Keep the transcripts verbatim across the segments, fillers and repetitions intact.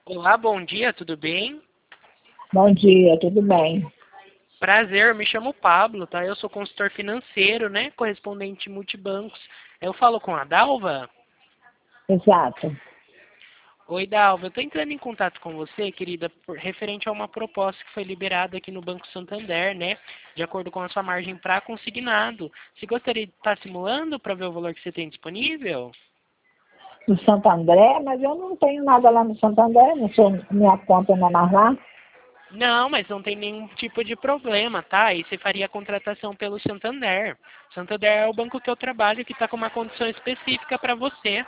Olá, bom dia, tudo bem? Bom dia, tudo bem? Prazer, me chamo Pablo, tá? Eu sou consultor financeiro, né? Correspondente multibancos. Eu falo com a Dalva? Exato. Oi, Dalva, eu tô entrando em contato com você, querida, por- referente a uma proposta que foi liberada aqui no Banco Santander, né? De acordo com a sua margem para consignado. Você gostaria de estar simulando para ver o valor que você tem disponível? No Santo André, mas eu não tenho nada lá no Santo André, não sou, minha conta não é mais lá. Não, mas não tem nenhum tipo de problema, tá? Aí você faria a contratação pelo Santander. Santander é o banco que eu trabalho que está com uma condição específica para você,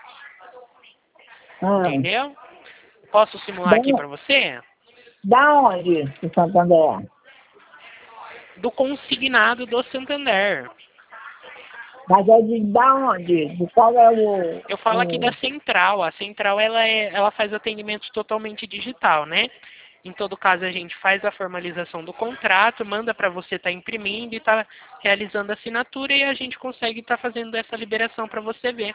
Ah, entendeu? Posso simular da, aqui para você? da onde, do Santo André? Do consignado do Santander. Mas é de da onde? De qual é o, Eu falo aqui da o... Central. A Central ela, é, ela faz atendimento totalmente digital, né? Em todo caso, a gente faz a formalização do contrato, manda para você estar imprimindo e estar realizando a assinatura e a gente consegue estar fazendo essa liberação para você ver.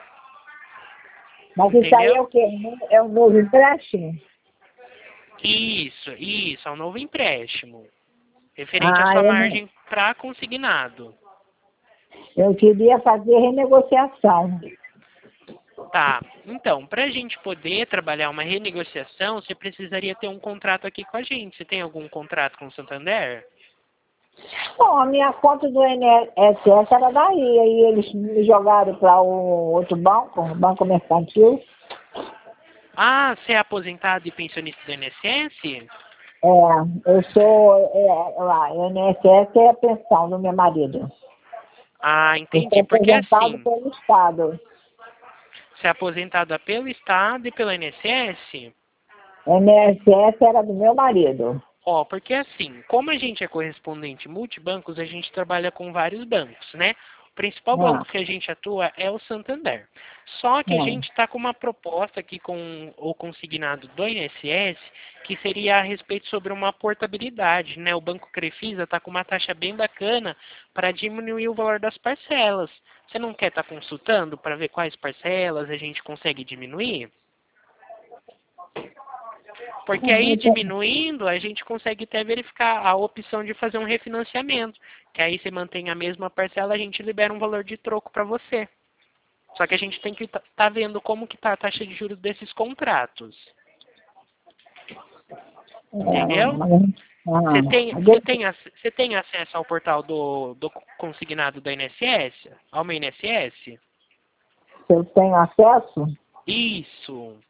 Mas isso aí é Entendeu? o quê? É um novo empréstimo? Isso, isso, é um novo empréstimo. Referente à Ah, sua eu, não- margem para consignado. eu queria fazer renegociação. Tá. Então, para a gente poder trabalhar uma renegociação, você precisaria ter um contrato aqui com a gente. Você tem algum contrato com o Santander? Bom, a minha conta do I N S S era daí, aí eles me jogaram para o outro banco, o Banco Mercantil. Ah, você é aposentado e pensionista do I N S S? É, eu sou, é, lá, I N S S é a pensão do meu marido. Ah, Eu sou entendi. Porque aposentado assim, pelo Estado. você é aposentada pelo Estado e pelo I N S S? O I N S S era do meu marido. Ó, porque assim, como a gente é correspondente multibancos, a gente trabalha com vários bancos, né? O principal Ah, banco que a gente atua é o Santander. Só que a ah. gente está com uma proposta aqui com o consignado do I N S S, que seria a respeito sobre uma portabilidade, né? O Banco Crefisa está com uma taxa bem bacana para diminuir o valor das parcelas. Você não quer estar consultando para ver quais parcelas a gente consegue diminuir? Porque aí, diminuindo, a gente consegue até verificar a opção de fazer um refinanciamento. Que aí você mantém a mesma parcela, a gente libera um valor de troco para você. Só que a gente tem que estar tá vendo como que está a taxa de juros desses contratos. É, Entendeu? Você tem, ah, você deixa tem, ac- você tem acesso ao portal do, do consignado do I N S S? Ao meu I N S S? eu tenho acesso? Isso.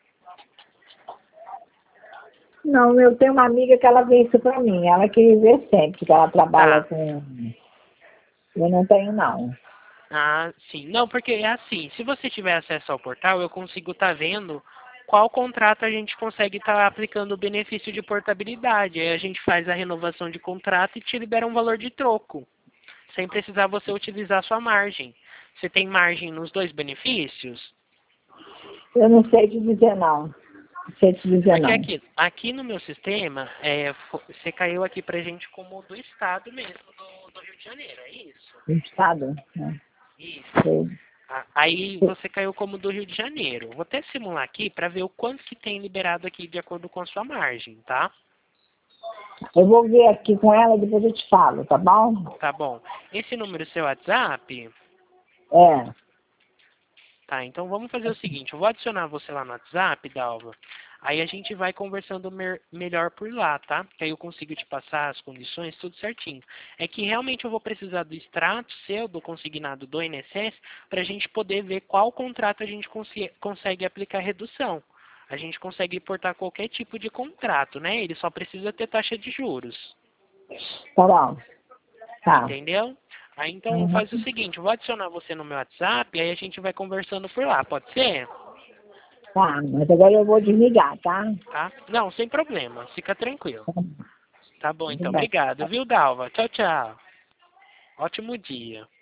Não, eu tenho uma amiga que ela vê isso para mim. Ela que vê sempre, que ela trabalha Tá. com... Eu não tenho, não. Ah, sim. Não, porque é assim, se você tiver acesso ao portal, eu consigo estar vendo qual contrato a gente consegue estar aplicando o benefício de portabilidade. Aí a gente faz a renovação de contrato e te libera um valor de troco, sem precisar você utilizar a sua margem. Você tem margem nos dois benefícios? Eu não sei te dizer, não. Não sei te dizer, Porque não. aqui, aqui no meu sistema, é, fo- você caiu aqui pra gente como do estado mesmo, do, do Rio de Janeiro, é isso? No Estado, né? Isso. Eu, Ah, aí você caiu como do Rio de Janeiro. Vou até simular aqui para ver o quanto que tem liberado aqui de acordo com a sua margem, tá? eu vou ver aqui com ela e depois eu te falo, tá bom? Tá bom. Esse número é seu WhatsApp? É. Tá, então vamos fazer o seguinte, eu vou adicionar você lá no WhatsApp, Dalva. Aí a gente vai conversando mer- melhor por lá, tá? Que aí eu consigo te passar as condições, tudo certinho. É que realmente eu vou precisar do extrato seu, do consignado do I N S S, para a gente poder ver qual contrato a gente consi- consegue aplicar redução. A gente consegue importar qualquer tipo de contrato, né? Ele só precisa ter taxa de juros. Tá bom. Tá. Entendeu? Aí então Uhum. faz o seguinte, eu vou adicionar você no meu WhatsApp, aí a gente vai conversando por lá, pode ser? Tá, mas agora eu vou desligar, tá? Tá? Não, sem problema, fica tranquilo. Tá bom. Tá bom, Tudo então, bem. obrigado, viu, Dalva? Tchau, tchau. Ótimo dia.